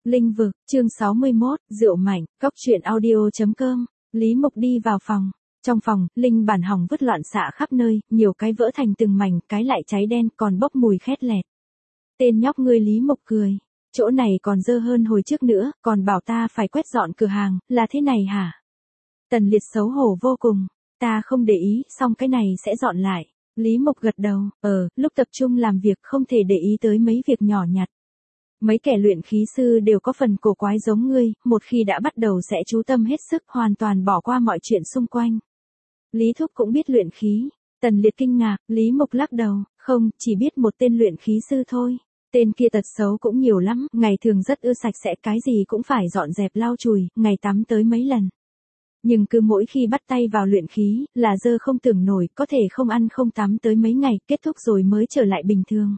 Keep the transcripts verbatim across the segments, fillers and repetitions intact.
Linh vực, chương sáu mươi mốt, rượu mạnh, cóc truyện audio chấm com. Lý Mục đi vào phòng. Trong phòng, linh bản hỏng vứt loạn xạ khắp nơi, nhiều cái vỡ thành từng mảnh, cái lại cháy đen, còn bốc mùi khét lẹt. Tên nhóc ngươi Lý Mục cười. Chỗ này còn dơ hơn hồi trước nữa, còn bảo ta phải quét dọn cửa hàng, là thế này hả? Tần Liệt xấu hổ vô cùng. Ta không để ý, xong cái này sẽ dọn lại. Lý Mục gật đầu, ờ, lúc tập trung làm việc không thể để ý tới mấy việc nhỏ nhặt. Mấy kẻ luyện khí sư đều có phần cổ quái giống ngươi, một khi đã bắt đầu sẽ chú tâm hết sức, hoàn toàn bỏ qua mọi chuyện xung quanh. Lý Thúc cũng biết luyện khí. Tần Liệt kinh ngạc, Lý Mục lắc đầu, không, chỉ biết một tên luyện khí sư thôi. Tên kia tật xấu cũng nhiều lắm, ngày thường rất ưa sạch sẽ, cái gì cũng phải dọn dẹp lau chùi, ngày tắm tới mấy lần. Nhưng cứ mỗi khi bắt tay vào luyện khí, là dơ không tưởng nổi, có thể không ăn không tắm tới mấy ngày, kết thúc rồi mới trở lại bình thường.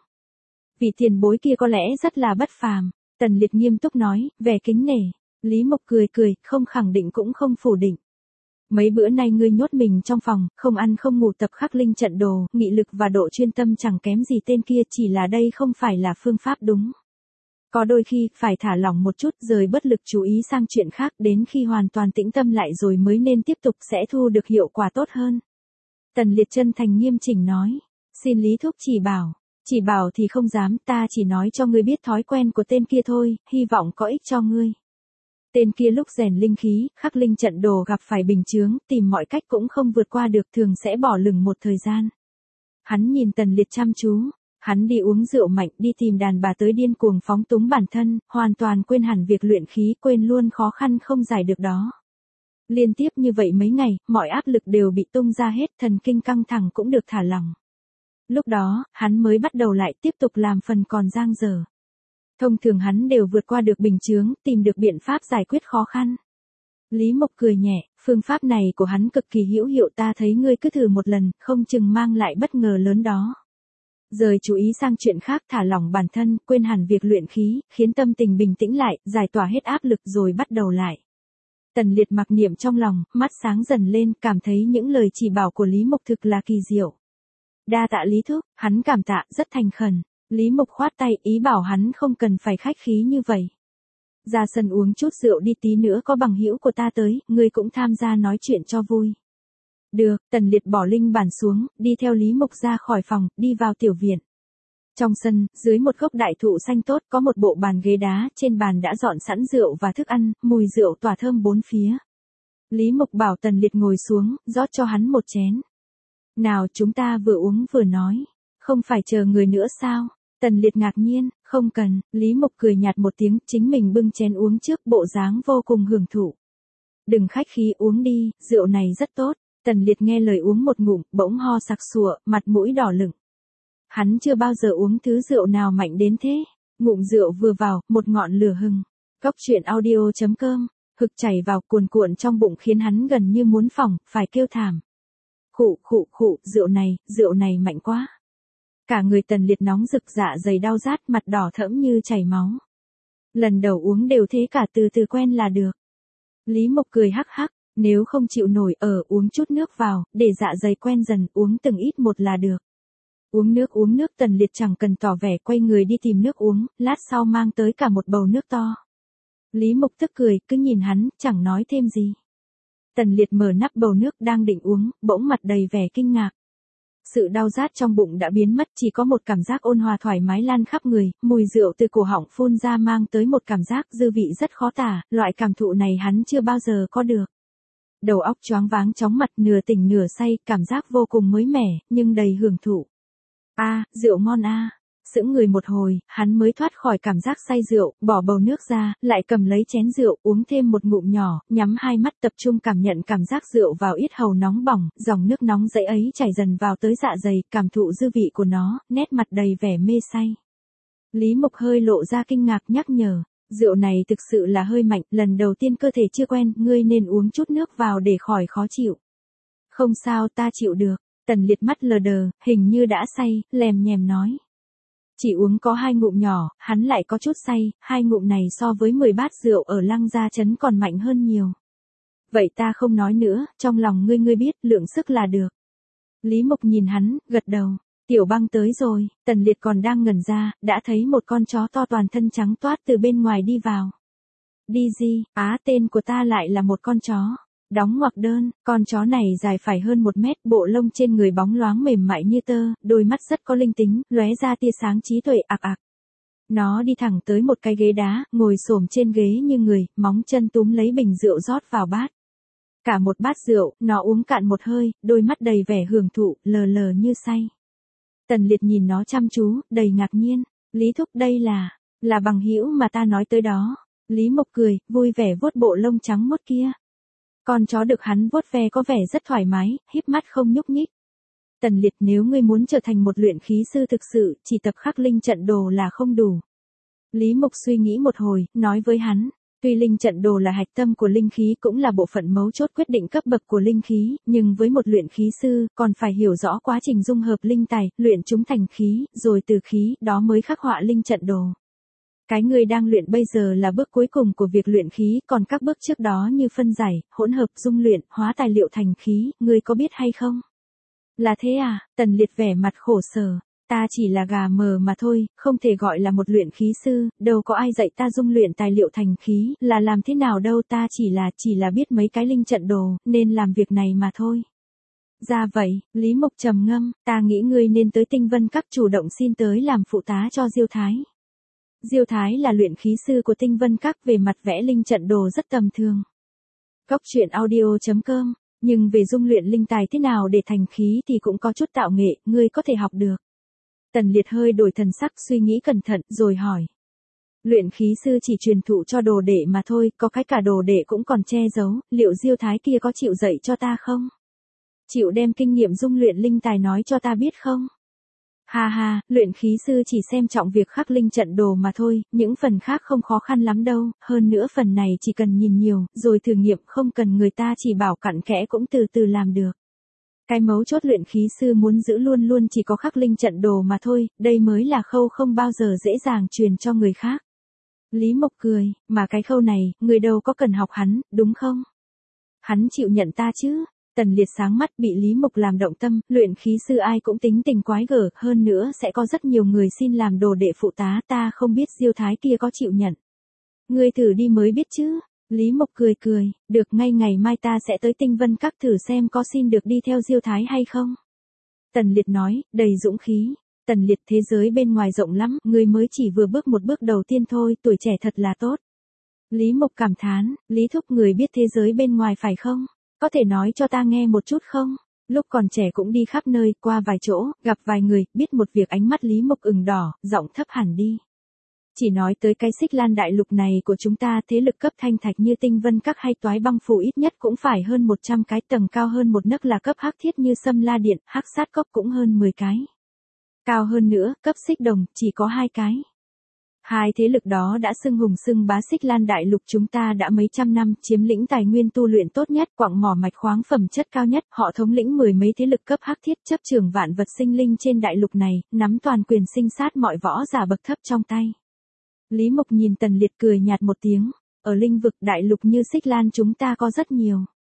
Vị tiền bối kia có lẽ rất là bất phàm. Tần Liệt nghiêm túc nói, vẻ kính nể. Lý Mục cười cười, không khẳng định cũng không phủ định. Mấy bữa nay ngươi nhốt mình trong phòng, không ăn không ngủ tập khắc linh trận đồ, nghị lực và độ chuyên tâm chẳng kém gì tên kia, chỉ là đây không phải là phương pháp đúng. Có đôi khi, phải thả lỏng một chút, rời bớt lực chú ý sang chuyện khác, đến khi hoàn toàn tĩnh tâm lại rồi mới nên tiếp tục, sẽ thu được hiệu quả tốt hơn. Tần Liệt chân thành nghiêm chỉnh nói, xin Lý Thúc chỉ bảo. Chỉ bảo thì không dám, ta chỉ nói cho ngươi biết thói quen của tên kia thôi, hy vọng có ích cho ngươi. Tên kia lúc rèn linh khí, khắc linh trận đồ gặp phải bình chướng, tìm mọi cách cũng không vượt qua được, thường sẽ bỏ lửng một thời gian. Hắn nhìn Tần Liệt chăm chú, hắn đi uống rượu mạnh, đi tìm đàn bà tới điên cuồng phóng túng bản thân, hoàn toàn quên hẳn việc luyện khí, quên luôn khó khăn không giải được đó. Liên tiếp như vậy mấy ngày, mọi áp lực đều bị tung ra hết, thần kinh căng thẳng cũng được thả lỏng. Lúc đó, hắn mới bắt đầu lại tiếp tục làm phần còn dang dở. Thông thường hắn đều vượt qua được bình chướng, tìm được biện pháp giải quyết khó khăn. Lý Mục cười nhẹ, phương pháp này của hắn cực kỳ hữu hiệu, ta thấy ngươi cứ thử một lần, không chừng mang lại bất ngờ lớn đó. Rời chú ý sang chuyện khác, thả lỏng bản thân, quên hẳn việc luyện khí, khiến tâm tình bình tĩnh lại, giải tỏa hết áp lực rồi bắt đầu lại. Tần Liệt mặc niệm trong lòng, mắt sáng dần lên, cảm thấy những lời chỉ bảo của Lý Mục thực là kỳ diệu. Đa tạ Lý Thúc, hắn cảm tạ, rất thành khẩn. Lý Mục khoát tay, ý bảo hắn không cần phải khách khí như vậy. Ra sân uống chút rượu đi, tí nữa có bằng hữu của ta tới, ngươi cũng tham gia nói chuyện cho vui. Được, Tần Liệt bỏ linh bản xuống, đi theo Lý Mục ra khỏi phòng, đi vào tiểu viện. Trong sân, dưới một gốc đại thụ xanh tốt, có một bộ bàn ghế đá, trên bàn đã dọn sẵn rượu và thức ăn, mùi rượu tỏa thơm bốn phía. Lý Mục bảo Tần Liệt ngồi xuống, rót cho hắn một chén. Nào, chúng ta vừa uống vừa nói, không phải chờ người nữa sao? Tần Liệt ngạc nhiên, không cần. Lý Mục cười nhạt một tiếng, chính mình bưng chén uống trước, bộ dáng vô cùng hưởng thụ. Đừng khách khí, uống đi, rượu này rất tốt. Tần Liệt nghe lời uống một ngụm, bỗng ho sặc sụa, mặt mũi đỏ lửng. Hắn chưa bao giờ uống thứ rượu nào mạnh đến thế. Ngụm rượu vừa vào, một ngọn lửa hừng. Cóc truyện audio chấm com, hực chảy vào cuồn cuộn trong bụng khiến hắn gần như muốn phỏng, phải kêu thảm. Khụ khụ khụ, rượu này, rượu này mạnh quá. Cả người Tần Liệt nóng rực, dạ dày đau rát, mặt đỏ thẫm như chảy máu. Lần đầu uống đều thế cả, từ từ quen là được. Lý Mục cười hắc hắc, nếu không chịu nổi ở uống chút nước vào, để dạ dày quen dần, uống từng ít một là được. Uống nước uống nước Tần Liệt chẳng cần tỏ vẻ, quay người đi tìm nước uống, lát sau mang tới cả một bầu nước to. Lý Mục tức cười, cứ nhìn hắn, chẳng nói thêm gì. Tần Liệt mở nắp bầu nước đang định uống, bỗng mặt đầy vẻ kinh ngạc. Sự đau rát trong bụng đã biến mất, chỉ có một cảm giác ôn hòa thoải mái lan khắp người, mùi rượu từ cổ họng phun ra mang tới một cảm giác dư vị rất khó tả, loại cảm thụ này hắn chưa bao giờ có được. Đầu óc choáng váng chóng mặt, nửa tỉnh nửa say, cảm giác vô cùng mới mẻ, nhưng đầy hưởng thụ. A, à, rượu ngon a. À. Sững người một hồi, hắn mới thoát khỏi cảm giác say rượu, bỏ bầu nước ra, lại cầm lấy chén rượu, uống thêm một ngụm nhỏ, nhắm hai mắt tập trung cảm nhận cảm giác rượu vào yết hầu nóng bỏng, dòng nước nóng dậy ấy chảy dần vào tới dạ dày, cảm thụ dư vị của nó, nét mặt đầy vẻ mê say. Lý Mục hơi lộ ra kinh ngạc nhắc nhở, rượu này thực sự là hơi mạnh, lần đầu tiên cơ thể chưa quen, ngươi nên uống chút nước vào để khỏi khó chịu. Không sao, ta chịu được. Tần Liệt mắt lờ đờ, hình như đã say, lèm nhèm nói. Chỉ uống có hai ngụm nhỏ, hắn lại có chút say, hai ngụm này so với mười bát rượu ở Lăng Gia Trấn còn mạnh hơn nhiều. Vậy ta không nói nữa, trong lòng ngươi ngươi biết, lượng sức là được. Lý Mục nhìn hắn, gật đầu. Tiểu Băng tới rồi, Tần Liệt còn đang ngẩn ra, đã thấy một con chó to toàn thân trắng toát từ bên ngoài đi vào. Đi gì, á tên của ta lại là một con chó. Đóng ngoặc đơn, con chó này dài phải hơn một mét, bộ lông trên người bóng loáng mềm mại như tơ, đôi mắt rất có linh tính, lóe ra tia sáng trí tuệ ạc ạc. Nó đi thẳng tới một cái ghế đá, ngồi xổm trên ghế như người, móng chân túm lấy bình rượu rót vào bát. Cả một bát rượu, nó uống cạn một hơi, đôi mắt đầy vẻ hưởng thụ, lờ lờ như say. Tần Liệt nhìn nó chăm chú, đầy ngạc nhiên. Lý thúc đây là, là bằng hữu mà ta nói tới đó. Lý Mộc cười, vui vẻ vuốt bộ lông trắng mốt kia. Con chó được hắn vuốt ve có vẻ rất thoải mái, híp mắt không nhúc nhích. Tần Liệt, nếu ngươi muốn trở thành một luyện khí sư thực sự, chỉ tập khắc linh trận đồ là không đủ. Lý Mộc suy nghĩ một hồi, nói với hắn, tuy linh trận đồ là hạch tâm của linh khí cũng là bộ phận mấu chốt quyết định cấp bậc của linh khí, nhưng với một luyện khí sư, còn phải hiểu rõ quá trình dung hợp linh tài, luyện chúng thành khí, rồi từ khí, đó mới khắc họa linh trận đồ. Cái ngươi đang luyện bây giờ là bước cuối cùng của việc luyện khí, còn các bước trước đó như phân giải, hỗn hợp, dung luyện, hóa tài liệu thành khí, ngươi có biết hay không? Là thế à? Tần Liệt vẻ mặt khổ sở. Ta chỉ là gà mờ mà thôi, không thể gọi là một luyện khí sư, đâu có ai dạy ta dung luyện tài liệu thành khí, là làm thế nào đâu, ta chỉ là, chỉ là biết mấy cái linh trận đồ, nên làm việc này mà thôi. Ra vậy, Lý Mộc trầm ngâm, ta nghĩ ngươi nên tới Tinh Vân Các chủ động xin tới làm phụ tá cho Diêu Thái. Diêu Thái là luyện khí sư của Tinh Vân Các, về mặt vẽ linh trận đồ rất tầm thường. Cốc truyện audio chấm com, nhưng về dung luyện linh tài thế nào để thành khí thì cũng có chút tạo nghệ, ngươi có thể học được. Tần Liệt hơi đổi thần sắc, suy nghĩ cẩn thận, rồi hỏi. Luyện khí sư chỉ truyền thụ cho đồ đệ mà thôi, có cái cả đồ đệ cũng còn che giấu, liệu Diêu Thái kia có chịu dạy cho ta không? Chịu đem kinh nghiệm dung luyện linh tài nói cho ta biết không? Ha ha, luyện khí sư chỉ xem trọng việc khắc linh trận đồ mà thôi, những phần khác không khó khăn lắm đâu, hơn nữa phần này chỉ cần nhìn nhiều, rồi thử nghiệm, không cần người ta chỉ bảo cặn kẽ cũng từ từ làm được. Cái mấu chốt luyện khí sư muốn giữ luôn luôn chỉ có khắc linh trận đồ mà thôi, đây mới là khâu không bao giờ dễ dàng truyền cho người khác. Lý Mộc cười, mà cái khâu này, người đâu có cần học hắn, đúng không? Hắn chịu nhận ta chứ? Tần Liệt sáng mắt, bị Lý Mộc làm động tâm, luyện khí sư ai cũng tính tình quái gở, hơn nữa sẽ có rất nhiều người xin làm đồ đệ phụ tá, ta không biết Diêu Thái kia có chịu nhận. Ngươi thử đi mới biết chứ. Lý Mộc cười cười, được, ngay ngày mai ta sẽ tới Tinh Vân Các thử xem có xin được đi theo Diêu Thái hay không. Tần Liệt nói, đầy dũng khí. Tần Liệt, thế giới bên ngoài rộng lắm, ngươi mới chỉ vừa bước một bước đầu tiên thôi, tuổi trẻ thật là tốt. Lý Mộc cảm thán, Lý thúc, người biết thế giới bên ngoài phải không? Có thể nói cho ta nghe một chút không? Lúc còn trẻ cũng đi khắp nơi, qua vài chỗ, gặp vài người, biết một việc. Ánh mắt Lý Mộc ửng đỏ, giọng thấp hẳn đi. Chỉ nói tới cái Xích Lan đại lục này của chúng ta, thế lực cấp thanh thạch như Tinh Vân Các hay Toái Băng Phủ ít nhất cũng phải hơn một trăm cái, tầng cao hơn một nấc là cấp hắc thiết như Sâm La Điện, Hắc Sát Cốc cũng hơn mười cái. Cao hơn nữa, cấp Xích Đồng, chỉ có hai cái. Hai thế lực đó đã xưng hùng xưng bá Xích Lan đại lục chúng ta đã mấy trăm năm, chiếm lĩnh tài nguyên tu luyện tốt nhất, quặng mỏ mạch khoáng phẩm chất cao nhất, họ thống lĩnh mười mấy thế lực cấp hắc thiết, chấp trưởng vạn vật sinh linh trên đại lục này, nắm toàn quyền sinh sát mọi võ giả bậc thấp trong tay. Lý Mộc nhìn Tần Liệt cười nhạt một tiếng, ở linh vực đại lục như Xích Lan chúng ta có rất nhiều.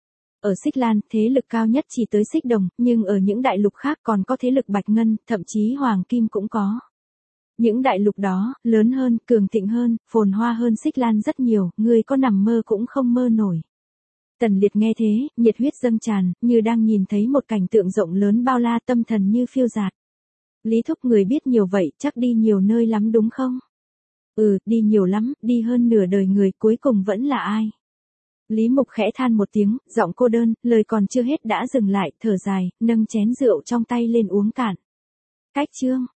Ở Xích Lan, thế lực cao nhất chỉ tới Xích Đồng, nhưng ở những đại lục khác còn có thế lực Bạch Ngân, thậm chí Hoàng Kim cũng có. Những đại lục đó, lớn hơn, cường thịnh hơn, phồn hoa hơn Xích Lan rất nhiều, người có nằm mơ cũng không mơ nổi. Tần Liệt nghe thế, nhiệt huyết dâng tràn, như đang nhìn thấy một cảnh tượng rộng lớn bao la, tâm thần như phiêu dạt. Lý thúc, người biết nhiều vậy, chắc đi nhiều nơi lắm đúng không? Ừ, đi nhiều lắm, đi hơn nửa đời người, cuối cùng vẫn là ai? Lý Mộc khẽ than một tiếng, giọng cô đơn, lời còn chưa hết đã dừng lại, thở dài, nâng chén rượu trong tay lên uống cạn. Cách chương